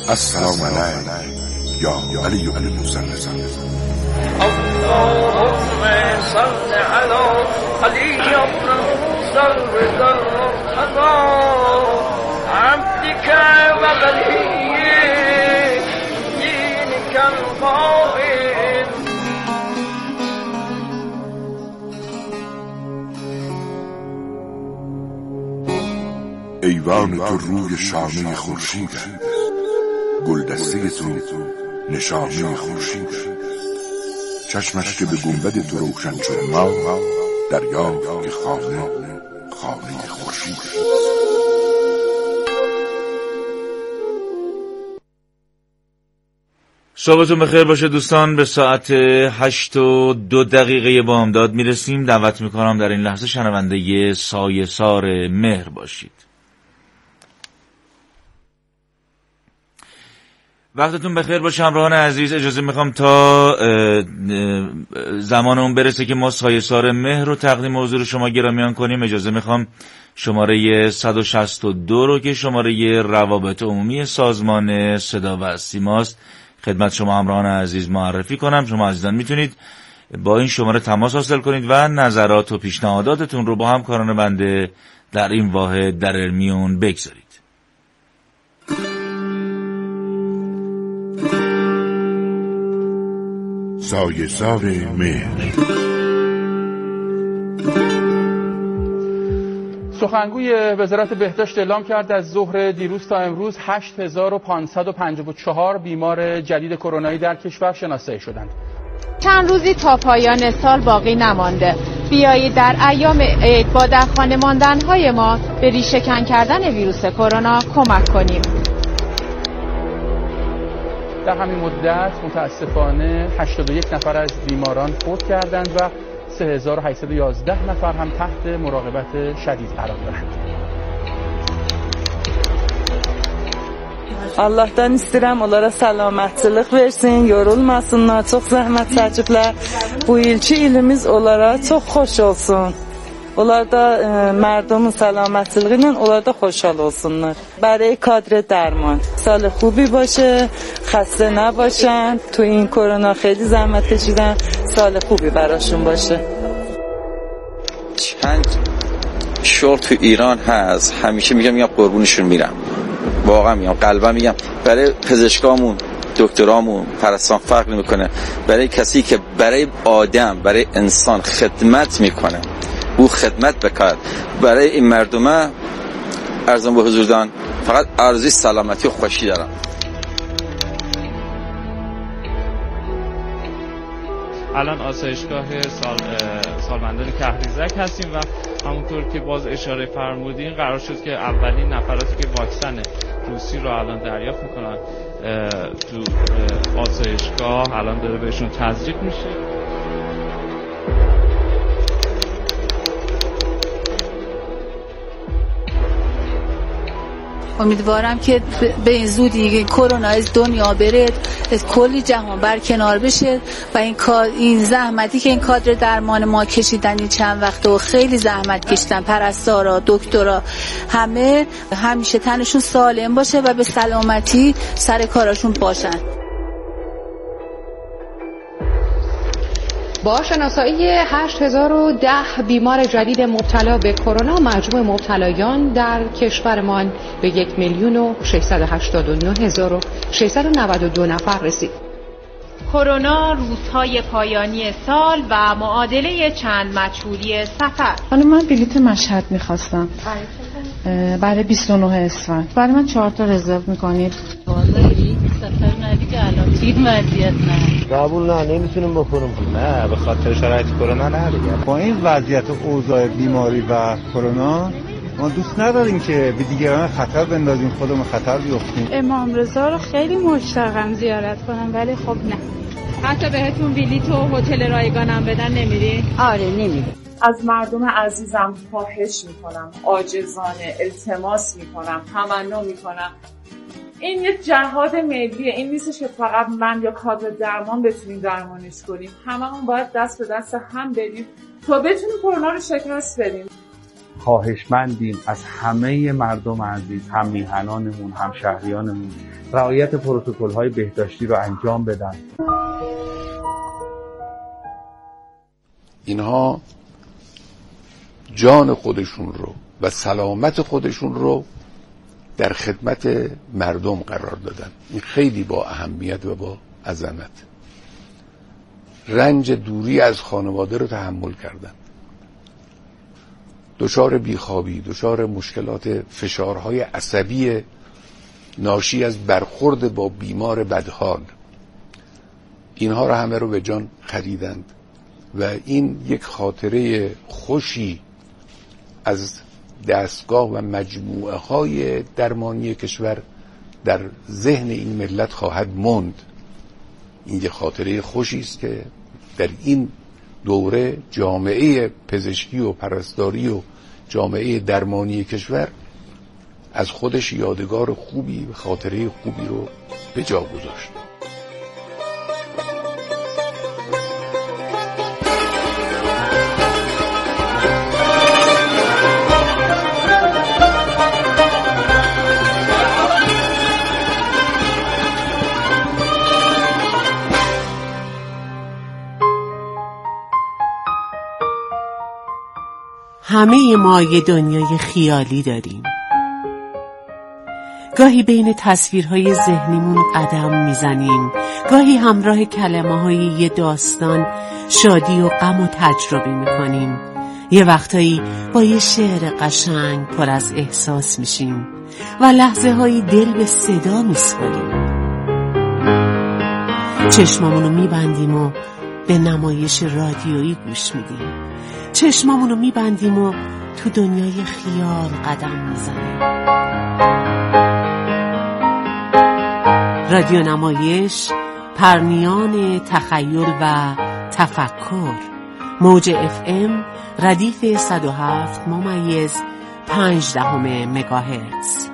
السلام علیک یا علی بن موسی. اللهم صل على علي بن موسى الرضا عبدك وولي دينك القائم. ایوان تو روی شانه خورشید، گلدسته تو نشانه خورشید، چشمش که به گنبد تو روشن شد ما، دریا که خانه خورشید. صبحتون بخیر باشه دوستان. به ساعت 8:02 بامداد میرسیم. دعوت میکنم در این لحظه شنونده سایه‌سار مهر باشید. وقتتون بخیر باشه همراهان عزیز. اجازه میخوام تا زمان اون برسه که ما سایه‌سار مهر رو تقدیم حضور شما گرامیان کنیم، اجازه میخوام شماره 162 رو که شماره روابط عمومی سازمان صدا و سیماست خدمت شما همراهان عزیز معرفی کنم. شما عزیزان میتونید با این شماره تماس حاصل کنید و نظرات و پیشنهاداتتون رو با همکاران بنده در این واحد در میون بگذارید. سایه‌سار مهر. سخنگوی وزارت بهداشت اعلام کرد از ظهر دیروز تا امروز 8554 بیمار جدید کرونایی در کشور شناسایی شدند. چند روزی تا پایان سال باقی نمانده. بیایید در ایام عید با در خانه ماندن‌های ما به ریشه‌کن کردن ویروس کرونا کمک کنیم. در همین مدت متاسفانه 81 نفر از بیماران فوت کردند و 3811 نفر هم تحت مراقبت شدید قرار دارند. Allah'tan istəyirəm onlara salamətlıq versin, yorulmasınlar, çox zəhmət çəkiblər. Bu ilki ilimiz onlara çox xoş olsun. Onlar da mərdumun salamətliliyi ilə onlar da xoşhal olsunlar. برای کادر درمان سال خوبی باشه، خسته نباشن، تو این کرونا خیلی زحمت کشیدن، سال خوبی براشون باشه. چند شغل تو ایران هست، همیشه میگم قربونشون میرم، واقعا میگم، قلبا میگم. برای پزشکامون، دکترامون، پرستان فرق نمیکنه. برای کسی که برای آدم، برای انسان خدمت میکنه، او خدمت بکرد. برای این مردمه ارزم به حضوردان فقط آرزوی سلامتی و خوشی دارم. الان آسایشگاه سالمندان کهریزک هستیم و همونطور که باز اشاره فرمودین قرار شد که اولین نفراتی که واکسن روسی رو الان دریافت میکنن تو آسایشگاه الان داره بهشون تزریق میشه. امیدوارم که به این زودی کرونا از دنیا بره، از کلی جهان برکنار بشه و این زحمتی که این کادر درمان ما کشیدن این چند وقته و خیلی زحمت کشیدن، پرستارا، دکترا، همه همیشه تنشون سالم باشه و به سلامتی سر کاراشون باشن. با شناسایی 8010 بیمار جدید مبتلا به کرونا، مجموع مبتلایان در کشورمان به 1,689,692 نفر رسید. کرونا، روزهای پایانی سال و معادله چند مجهولی سفر. حالا من بلیت مشهد میخواستم برای 29 اسفند. برای من 4 تا رزرو میکنید؟ سفر ندیگه الان تیر مدیت نه قبول نه نمیتونیم بکنیم. نه به خاطر شرایط کرونا نه دیگه. با این وضعیت اوضاع بیماری و کرونا ما دوست نداریم که به دیگران خطر بندازیم، خودمون خطر بیفتیم. امام رضا رو خیلی مشتاقم زیارت کنم ولی خب نه. حتی بهتون بلیط و هتل رایگانم بدن نمیری؟ آره نمیری. از مردم عزیزم خواهش میکنم، عاجزانه التماس میکنم، تمنا میکنم، این یه جهاد ملیه. این نیستش که فقط من یا کادر درمان بتونیم درمانش کنیم. هممون باید دست به دست هم بدیم تا بتونیم کرونا رو شکست بدیم. خواهشمندیم از همه مردم عزیز، هم میهنانمون، هم شهریانمون، رعایت پروتکل‌های بهداشتی رو انجام بدن. اینها جان خودشون رو و سلامت خودشون رو در خدمت مردم قرار دادن. این خیلی با اهمیت و با عظمت. رنج دوری از خانواده رو تحمل کردن، دچار بیخوابی، دچار مشکلات فشارهای عصبی ناشی از برخورد با بیمار بدحال، اینها رو همه رو به جان خریدند و این یک خاطره خوشی از دستگاه و مجموعه های درمانی کشور در ذهن این ملت خواهد ماند. این یک خاطره خوشی است که در این دوره جامعه پزشکی و پرستاری و جامعه درمانی کشور از خودش یادگار خوبی و خاطره خوبی رو به جا گذاشت. همه ما یه دنیای خیالی داریم. گاهی بین تصویرهای ذهنیمون قدم میزنیم، گاهی همراه کلمه‌های یه داستان شادی و غم و تجربه میکنیم. یه وقتایی با یه شعر قشنگ پر از احساس میشیم و لحظه هایی دل به صدا میسپاریم. چشمامونو میبندیم و به نمایش رادیویی گوش میدیم. چشمامونو میبندیم و تو دنیای خیال قدم میزنیم. رادیو نمایش، پرنیان تخیل و تفکر. موج FM ردیف 107.5 مگاهرتز.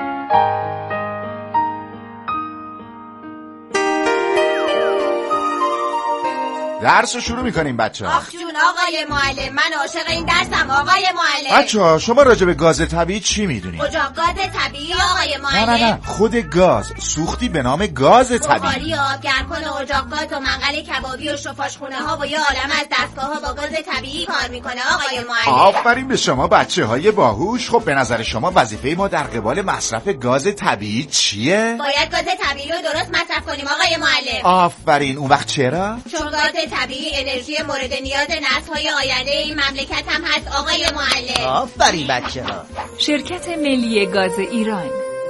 درس رو شروع میکنیم بچه ها. آخ جون آقای معلم، من عاشق این درسم آقای معلم. بچه ها شما راجع به گاز طبیعی چی میدونید؟ اجاق گاز طبیعی آقای معلم؟ نه خود گاز، سوختی به نام گاز طبیعی. بخاری و آبگرمکن و اجاق گاز و منقل کبابی و شفاشخونه ها و یه عالم از دستگاه ها با گاز طبیعی کار میکنه آقای معلم. آفرین به شما بچه های باهوش. خب به نظر شما وظیفه ما در قبال مصرف گاز طبیعی چیه؟ باید گاز طبیعی رو درست مصرف کنیم آقای معلم. آفرین. اون وقت چرا؟ چون گاز طبیعی انرژی مورد نیاز نسل‌های آینده این مملکت هم هست آقای معلم. آفرین بچه‌ها. شرکت ملی گاز ایران.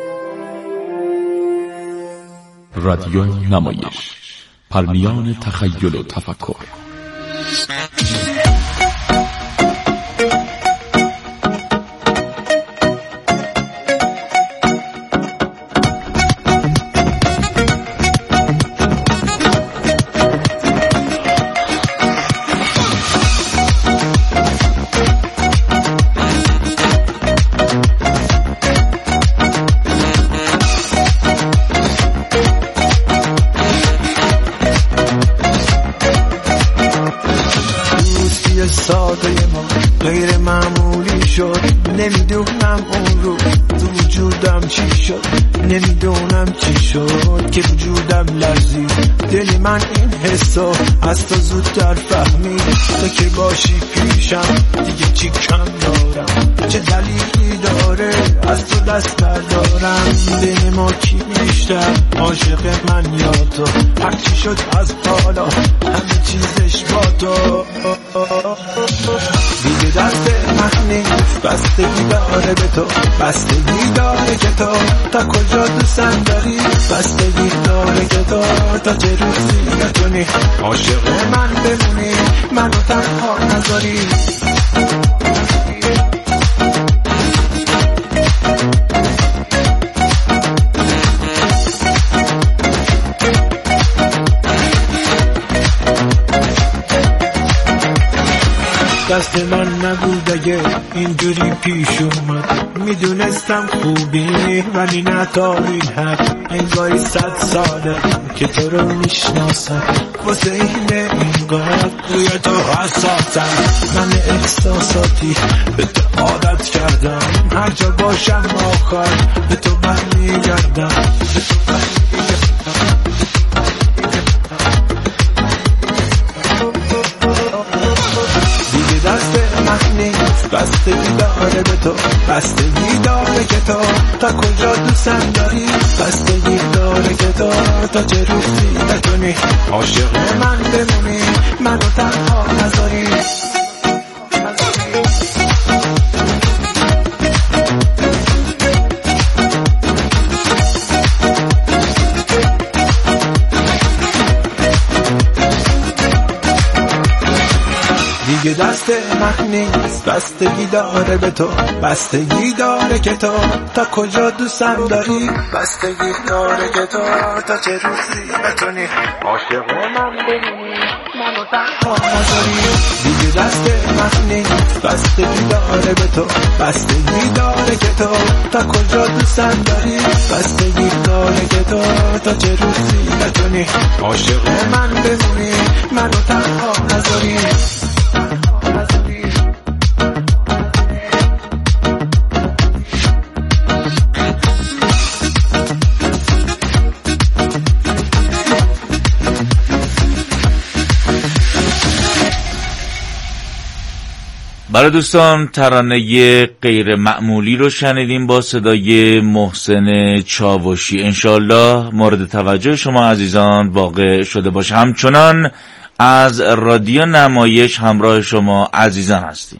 رادیو نمایش، پرنیان تخیل و تفکر. ساده ما غیر معمولی شد، نمیدونم اون رو تو وجودم چی شد، نمیدونم چی شد که وجودم لرزید. دل من این حسو از تو زودتر فهمید، تو که باشی پیشم دیگه چی کم دارم، چه دلیلی داره از تو دست بردارم. بین ما کی بیشتر عاشق من یا تو، هرچی شد از حالا همه چیزش با تو. دیگه دست من نیست، بستگی داره به تو، بستگی داره که تو تا کجا دوستم داری، بستگی داره که تو تا چه روزی نتونی عاشق من بمونی، منو تنها نذاری. دست من نبود اگه اینجوری پیش اومد، میدونستم خوبی ولی نه تا این حد. انگاری 100 ساله که تو رو میشناسم، واسه اینه اینقدر روی تو حساسم. من احساساتی به تو عادت کردم، هر جا باشم آخر به تو برمیگردم. دیگه دست من نیست، بستگی داره به تو، بستگی داره که تو تا کجا دوستم داری، بستگی داره که تو تا چه روزی بتونی عاشق من بمونی، منو تنها نذاری. دیگه دست من نیست، بستگی داره به تو، بستگی داره که تو تا کجا دوستم داری، بستگی داره که تو تا چه روزی بتونی عاشق من بمونی، منو تنها نذاری. دیگه دست من نیست، بستگی داره به تو، بستگی داره که تو تا کجا دوستم داری، بستگی داره که تو تا چه روزی بتونی عاشق من بمونی، منو تنها نذاری. برای دوستان ترانه غیر معمولی رو شنیدیم با صدای محسن چاوشی. انشالله مورد توجه شما عزیزان واقع شده باشه. همچنان از رادیو نمایش همراه شما عزیزان هستیم.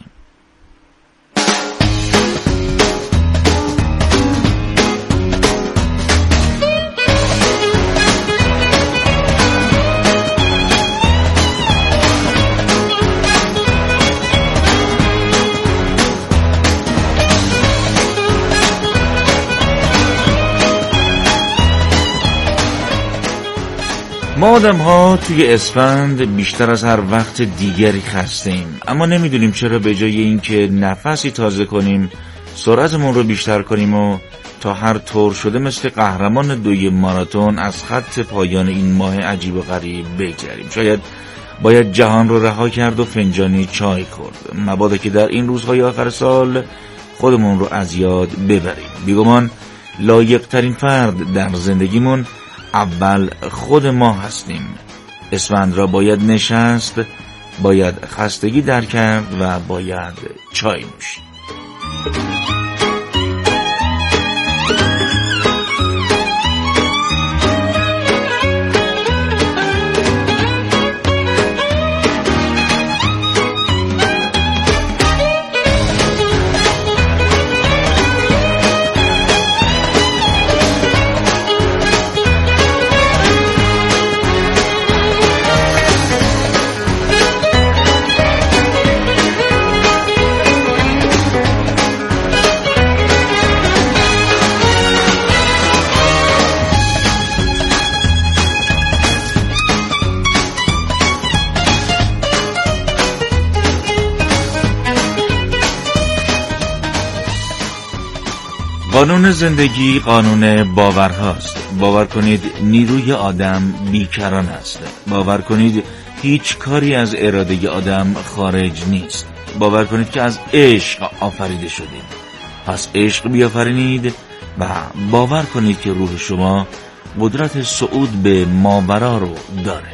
ما آدم ها توی اسفند بیشتر از هر وقت دیگری خسته‌ایم، اما نمیدونیم چرا به جای اینکه نفسی تازه کنیم، سرعتمون رو بیشتر کنیم و تا هر طور شده مثل قهرمان دوی ماراتون از خط پایان این ماه عجیب و غریب بگذریم. شاید باید جهان رو رها کرد و فنجانی چای خورد، مبادا که در این روزهای آخر سال خودمون رو از یاد ببریم. بیگمان لایق ترین فرد در زندگیمون اول خود ما هستیم. اسفند را باید نشست، باید خستگی در کرد و باید چای نوشید. قانون زندگی قانون باورهاست. باور کنید نیروی آدم بیکران است. باور کنید هیچ کاری از اراده آدم خارج نیست. باور کنید که از عشق آفریده شدید. پس عشق بیافرینید و باور کنید که روح شما قدرت صعود به ماورا رو داره.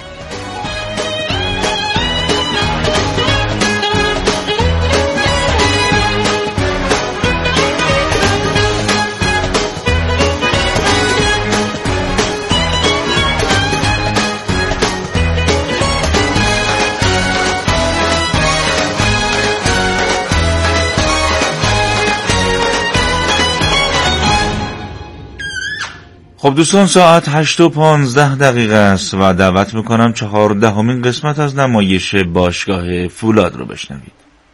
خب دوستان، ساعت 8:15 است و دعوت میکنم 14مین قسمت از نمایش باشگاه فولاد رو بشنوید.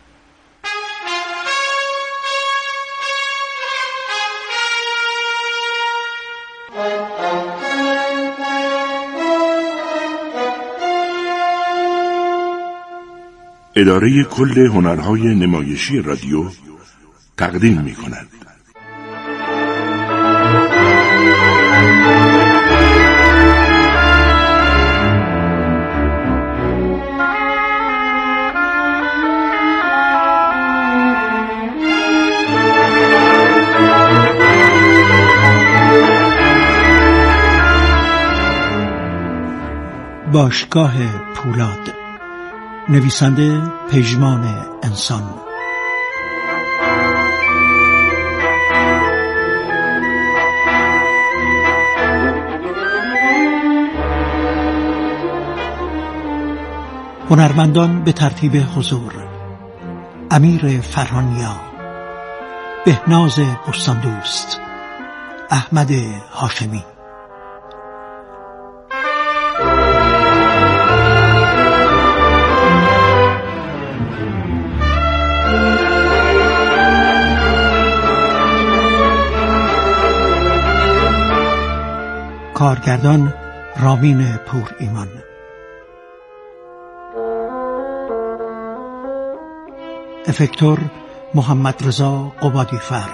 اداره کل هنرهای نمایشی رادیو تقدیم میکند. باشگاه پولاد، نویسنده پژمان انسان. هنرمندان به ترتیب حضور: امیر فرهانیا، بهناز بستاندوست، احمد هاشمی. کارگردان رامین پور ایمان. افکتور محمد رضا قبادی فر.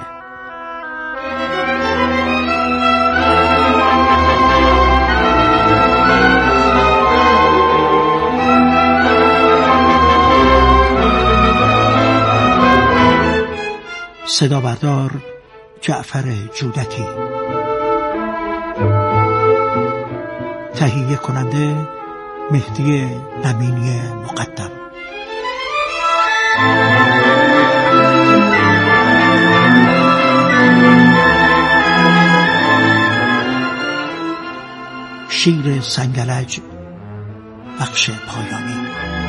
صدا بردار جعفر جودکی. تهیه کننده مهدی نمینی مقدم. شیر سنگلج، بخش پایانی.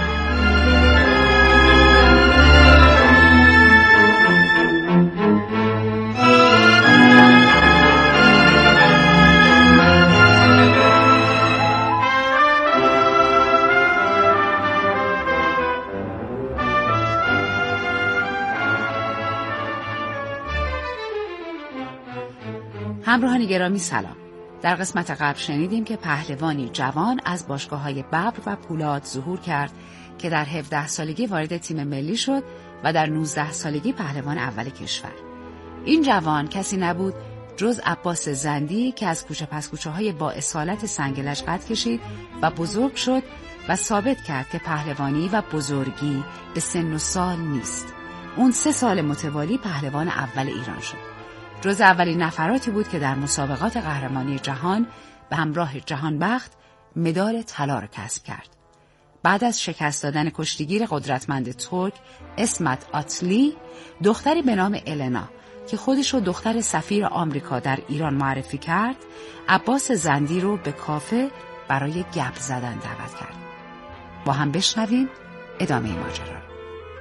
همراهان گرامی سلام. در قسمت قبل شنیدیم که پهلوانی جوان از باشگاه‌های ببر و پولاد ظهور کرد که در 17 سالگی وارد تیم ملی شد و در 19 سالگی پهلوان اول کشور. این جوان کسی نبود جز عباس زندی که از کوچه پس کوچه‌های با اصالت سنگلج قد کشید و بزرگ شد و ثابت کرد که پهلوانی و بزرگی به سن و سال نیست. اون 3 سال متوالی پهلوان اول ایران شد. جز اولین نفراتی بود که در مسابقات قهرمانی جهان به همراه جهانبخت مدال طلا را کسب کرد. بعد از شکست دادن کشتیگیر قدرتمند ترک اسمت آتلی، دختری به نام النا که خودش رو دختر سفیر آمریکا در ایران معرفی کرد، عباس زندی رو به کافه برای گپ زدن دعوت کرد. با هم بشنویم ادامه ماجرا رو.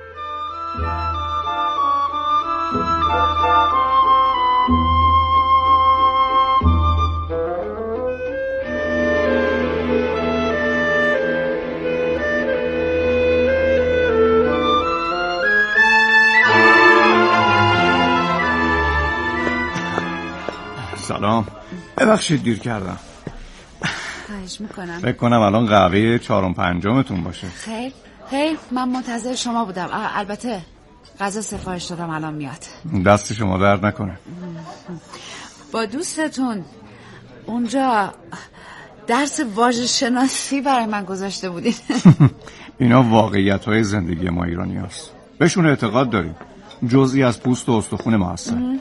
سلام، ببخشید دیر کردم. خواهش میکنم. فکر کنم الان قهوه 4 و 5 باشه. خیر من منتظر شما بودم. البته غذا سفارش دادم الان میاد. دست شما درد نکنه. با دوستتون اونجا درس واژه شناسی برای من گذاشته بودین. اینا واقعیت‌های زندگی ما ایرانی هست. بهشون اعتقاد داریم. جزئی از پوست و استخون ما هستن.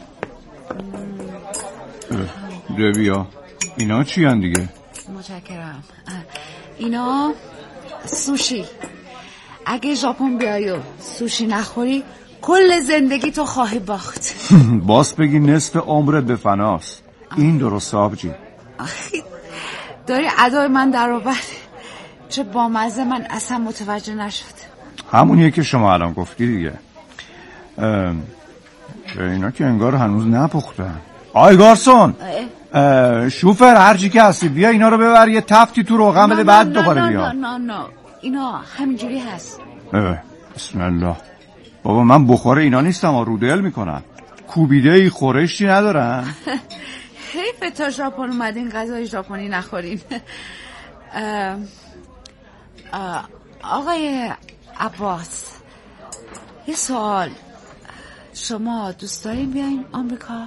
بیا اینا چی هن دیگه؟ متشکرم. اینا سوشی. اگه ژاپن بیای و سوشی نخوری کل زندگی تو خواهی باخت. باز بگی نصف عمرت به فناست. این درست آبجی داری ادای من در آوردی. چه بامزه، من اصلا متوجه نشد. همونیه که شما الان گفتی دیگه. اینا که انگار هنوز نپختن. آی گارسون، شوفر هرچی که هستی بیا اینا رو ببر یه تفتی تو روغن بده بعد دوباره بیا. نه اینا همینجوری هست. بسم الله. بابا من بخور اینا نیستم، رودل میکنم. کوبیده ای خورشتی ندارن. حیف تا ژاپن اومدین غذای ژاپنی نخورین. آقای عباس، یه سوال، شما دوست دارین بیاین آمریکا؟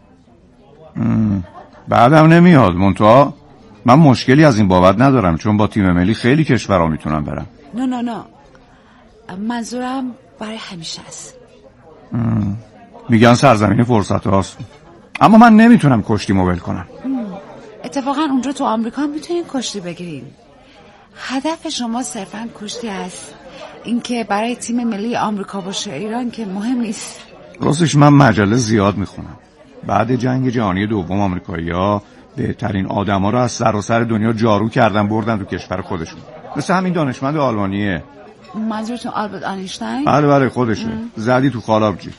بعدم نمیاد. منتها من مشکلی از این بابت ندارم چون با تیم ملی خیلی کشورها میتونم برم. نه منظورم برای همیشه است. میگن سرزمین فرصت هاست، اما من نمیتونم کشتی موبل کنم. اتفاقا اونجا تو آمریکا میتونین کشتی بگیرین. هدف شما صرفاً کشتی است، اینکه برای تیم ملی آمریکا باشه ایران که مهم نیست. راستش من مجله زیاد میخونم. بعد جنگ جهانی دوم آمریکایی‌ها بهترین آدما رو از سراسر دنیا جارو کردن بردن تو کشور خودشون. مثل همین دانشمند آلمانیه. منظورتون آلبرت آینشتاین؟ بله خودشه. زدی تو خالابجی.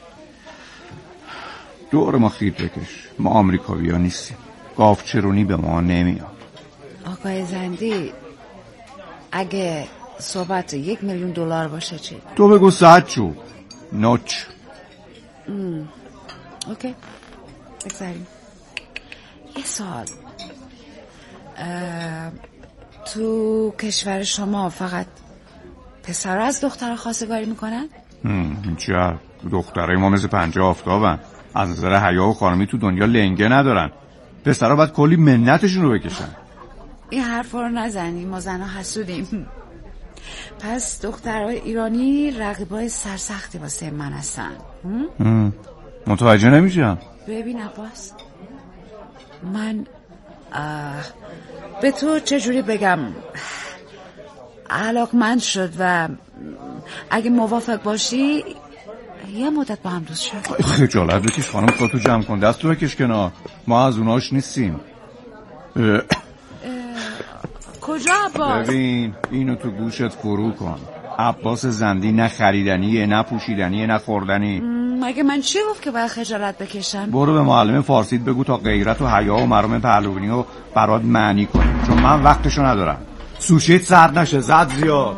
دور ما خیط بکش. ما آمریکایی‌ها نیستیم. گاوچرونی به ما نمیاد. آقای زندی، اگه صحبت $1,000,000 باشه چی؟ تو بگو 100 چوب. نوچ. اوکی. بگذاریم. یه سوال. تو کشور شما فقط پسر از دختر خواستگاری میکنن؟ چرا؟ دخترای ما مثل 50 آفتابن. از نظر حیا و خانمی تو دنیا لنگه ندارن. پسرها باید کلی منتشون رو بکشن. این حرف رو نزنیم، ما زنها حسودیم. پس دخترای ایرانی رقیبای سرسختی واسه من هستن. متوجه نمیشم. ببین عباس، من به تو چجوری بگم، علاقمند شد و اگه موافق باشی یه مدت با هم دوست شد. خجالت بکش خانم، خودتو جمع کن، دست رو بکش کنار. ما از اوناش نیستیم. کجا عباس؟ ببین اینو تو گوشت فرو کن. عباس زندی نه خریدنیه، نه پوشیدنیه، نه خوردنی. مگه من چی گفت که باید خجالت بکشم؟ برو به معلم فارسیت بگو تا غیرت و حیا و مرام پهلوانی رو برات معنی کنی، چون من وقتشو ندارم. سوشیت سرد نشه، زد زیاد.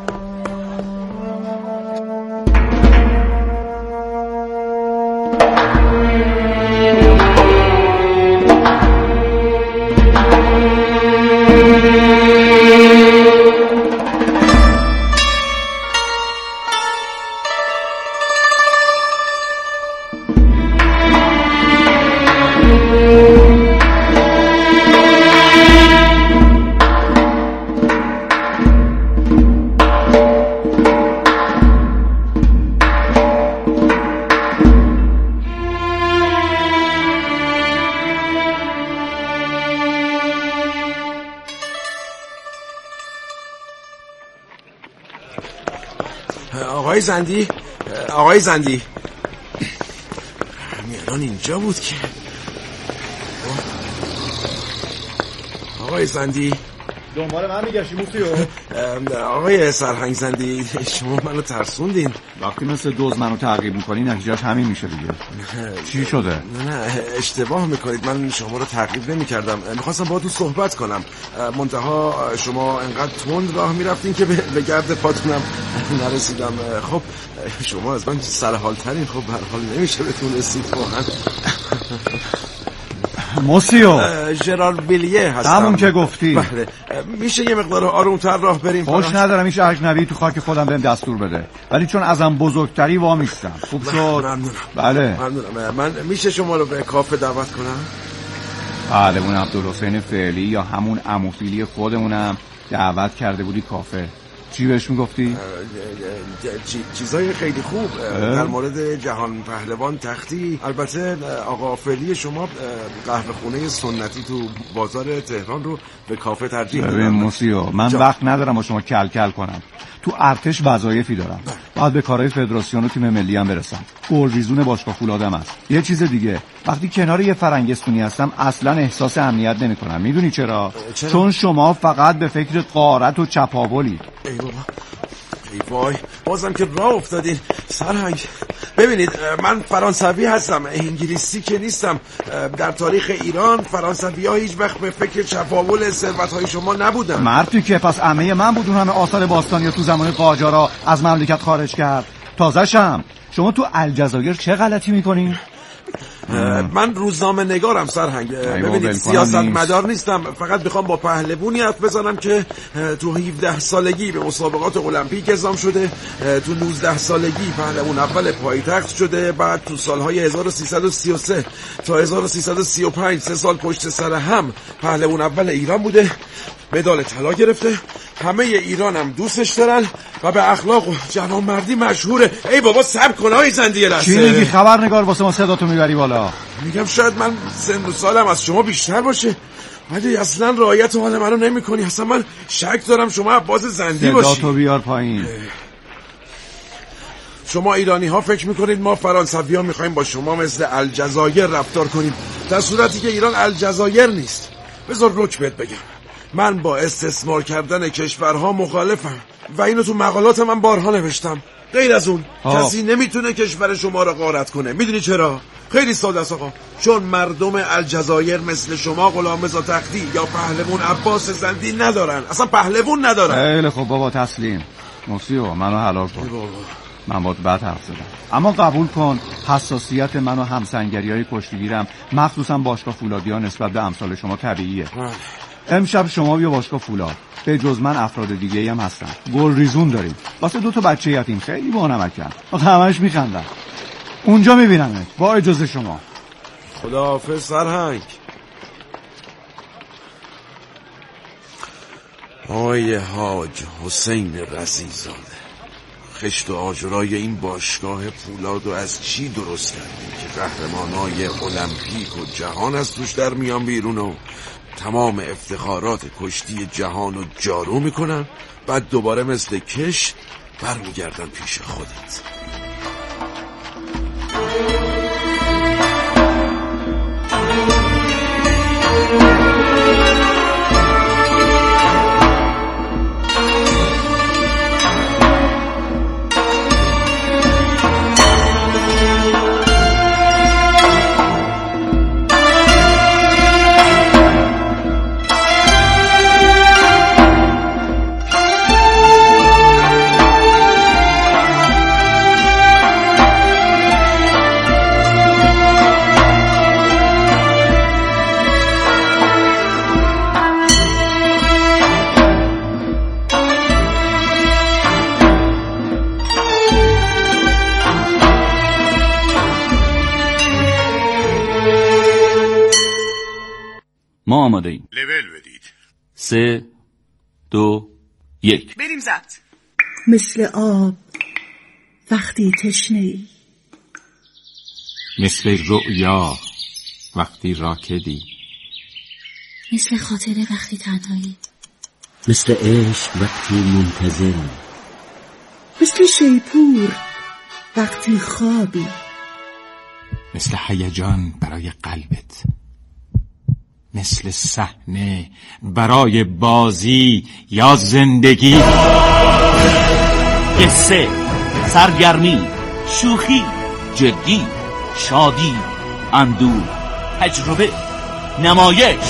آقای زندی میران اینجا بود که آقای زندی دنبال من میگشی موسیو؟ آقای سرهنگ زندی، شما منو ترسوندین. وقتی مثل دوز منو تعقیب میکنی نتیجهش همین میشه دیگه. چی شده؟ نه اشتباه میکنید، من شما رو تعقیب نمیکردم، میخواستم باهاتون صحبت کنم، منتها شما انقدر تند راه میرفتین که به گرد پاتونم نرسیدم. خب شما از من سرحالترین، خب به هر حال نمیشه بهتون رسید واقعا. موسیو ژرار ویلیه هستم. همون که گفتی. بله. میشه یه مقدار آرومتر راه بریم؟ خوش ندارم این اجنبی تو خاک خودم بهم دستور بده، ولی چون ازم بزرگتری وامیستم. خوب شد. ممنونم. بله ممنونم. من میشه شما رو به کافه دعوت کنم؟ بله، اون عبدالحسین فعلی یا همون عموفیلی خودمونم دعوت کرده بودی کافه. چی بهش میگفتی؟ چیزای خیلی خوب در مورد جهان پهلوان تختی. البته آقا فعلی شما قهوه خونه سنتی تو بازار تهران رو به کافه ترجیح دادن. ببین موسیو، من وقت ندارم با شما کل کنم. تو ارتش وظایفی دارم، باید به کارهای فدراسیون و تیم ملی هم برسم. گلریزون باشگاه فولادم هست. یه چیز دیگه، وقتی کنار یه فرنگستونی هستم اصلا احساس امنیت نمی‌کنم. میدونی چرا؟ چون شما فقط به فکر غارت و چپاولید. ای بابا، ای وای، بازم که راه افتادین. سرهنگ ببینید، من فرانسوی هستم، انگلیسی که نیستم. در تاریخ ایران فرانسوی‌ها هیچ وقت به فکر چپاول ثروت‌های شما نبودن. مردی که پس عمه من بود اون همه آثار باستانی تو زمان قاجارا از مملکت خارج کرد. تازه‌شم شما تو الجزایر چه غلطی میکنین؟ من روزنامه نگارم سرهنگ. ببینید سیاست مدار نیستم، فقط میخوام با پهلوانی حرف بزنم که تو 17 سالگی به مسابقات المپیک اعزام شده، تو 19 سالگی پهلوان اول پایتخت شده، بعد تو سالهای 1333 تا 1335 3 سال پشت سر هم پهلوان اول ایران بوده، مدال طلا گرفته، همه ایران هم دوستش دارن و به اخلاق و جوانمردی مشهوره. ای بابا صبر کن آقای زندی لحظه. چی میگی خبرنگار؟ واسه ما صداتو میبری بالا. میگم شاید من سن و سالم از شما بیشتر باشه. ولی اصلا رعایت حال منو نمی‌کنی. اصلا من شک دارم شما عباس زندی باشی. صدا تو بیار پایین. شما ایرانی ها فکر میکنید ما فرانسوی ها میخوایم با شما مثل الجزایر رفتار کنیم، در صورتی که ایران الجزایر نیست. بذار رک بهت بگم، من با استثمار کردن کشورها مخالفم و اینو تو مقالات من بارها نوشتم. غیر از اون کسی نمیتونه کشور شما را غارت کنه. میدونی چرا؟ خیلی ساده است آقا، چون مردم الجزایر مثل شما غلام رضا تختی یا پهلوان عباس زندی ندارن. اصلا پهلوان ندارن. خیلی خب بابا تسلیم. مصیبا منو حلال کن. من باید بد حرف زدم، اما قبول کن حساسیت من و همسنگری‌های کشتیگیرم مخصوصا باشگاه فولادی‌ها نسبت به امثال شما طبیعیه. امشب شما بیا باشگاه فولاد، به جز من افراد دیگه‌ای هم هستن. گل ریزون داریم واسه 2 بچه یتیم، خیلی بانمکن، همش میخندن. اونجا میبینمت با اجازه شما. خداحافظ سرهنگ. آقای حاج حسین رضیزاده، خشت و آجرای این باشگاه فولاد رو از چی درست کردیم که قهرمانای المپیک و جهان از توش در میان بیرون و تمام افتخارات کشتی جهان رو جارو میکنن، بعد دوباره مثل کش برمیگردن پیش خودت. ما آماده ایم. لول بدید. 3 2 1 بریم زد. مثل آب وقتی تشنه‌ای، مثل رؤیا وقتی راکدی، مثل خاطره وقتی تنهایی، مثل عشق وقتی منتظری، مثل شیپور وقتی خوابی، مثل هیجان برای قلبت، مثل صحنه برای بازی یا زندگی. قصه، سرگرمی، شوخی، جدی، شادی، اندوه، تجربه، نمایش.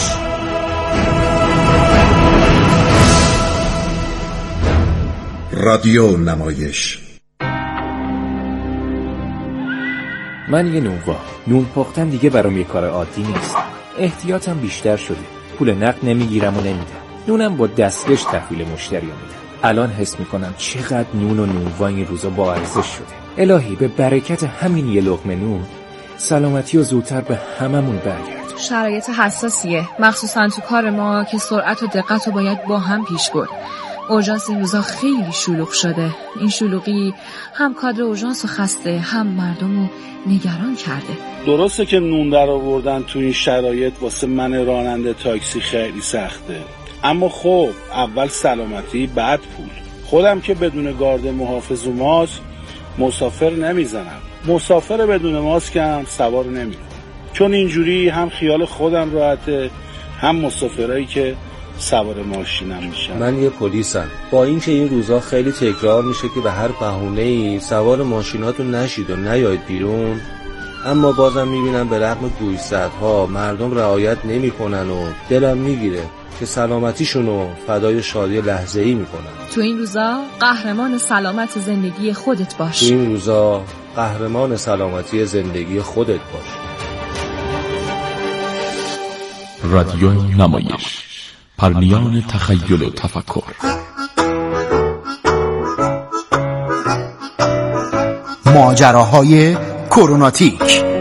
رادیو نمایش. من یه نون پختن دیگه برام یه کار عادی نیست. احتیاطم بیشتر شده. پول نقد نمیگیرم و نمیدم. نونم با دستکش تحویل مشتری میدم. الان حس میکنم چقدر نون و نونوا این روزا با ارزش شده. الهی به برکت همین یه لقمه نون سلامتی و زودتر به هممون برگرد. شرایط حساسیه، مخصوصا تو کار ما که سرعت و دقت رو باید با هم پیش برد. اورژانس این روزا خیلی شلوغ شده. این شلوغی هم کادر اورژانس رو خسته، هم مردم رو نگران کرده. درسته که نون در آوردن تو این شرایط واسه من راننده تاکسی خیلی سخته، اما خب اول سلامتی بعد پول. خودم که بدون گارد محافظ و ماسک مسافر نمیزنم، مسافر بدون ماسک هم سوار نمیرم، چون اینجوری هم خیال خودم راحته هم مسافرایی که سوار ماشینم میشن. من یه پلیسم، با اینکه این روزا خیلی تکرار میشه که به هر بهونه‌ای سوار ماشیناتون نشید و نیایید بیرون، اما بازم میبینم به رغم گوشزدها مردم رعایت نمیکنن و دلم میگیره که سلامتیشونو فدای شادی لحظه‌ای میکنن. تو این روزا قهرمان سلامت زندگی خودت باش. تو این روزا قهرمان سلامتی زندگی خودت باش. رادیو نمایش، پرمیان تخیل و تفکر. ماجراهای کروناتیک.